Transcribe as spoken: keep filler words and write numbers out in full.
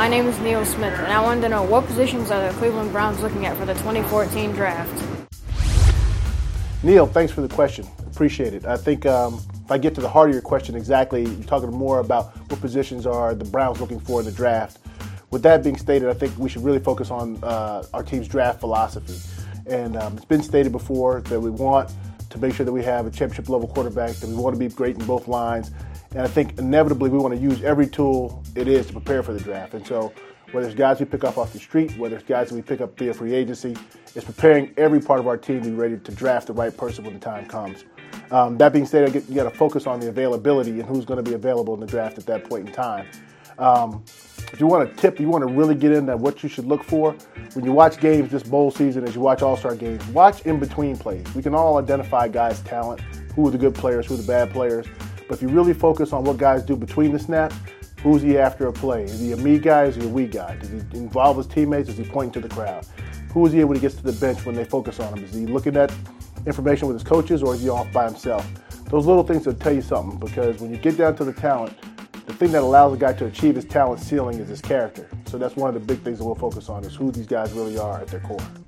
My name is Neil Smith, and I wanted to know what positions are the Cleveland Browns looking at for the twenty fourteen draft? Neil, thanks for the question. Appreciate it. I think um, if I get to the heart of your question exactly, you're talking more about what positions are the Browns looking for in the draft. With that being stated, I think we should really focus on uh, our team's draft philosophy. And um, it's been stated before that we want to make sure that we have a championship-level quarterback, that we want to be great in both lines. And I think inevitably we want to use every tool it is to prepare for the draft. And so whether it's guys we pick up off the street, whether it's guys that we pick up via free agency, it's preparing every part of our team to be ready to draft the right person when the time comes. Um, that being said, you got to focus on the availability and who's going to be available in the draft at that point in time. Um, if you want a tip, you want to really get into what you should look for, when you watch games this bowl season, as you watch all-star games, watch in-between plays. We can all identify guys' talent, who are the good players, who are the bad players. But if you really focus on what guys do between the snaps, who's he after a play? Is he a me guy? Is he a we guy? Does he involve his teammates? Is he pointing to the crowd? Who is he when he gets to the bench when they focus on him? Is he looking at information with his coaches, or is he off by himself? Those little things will tell you something, because when you get down to the talent, the thing that allows a guy to achieve his talent ceiling is his character. So that's one of the big things that we'll focus on, is who these guys really are at their core.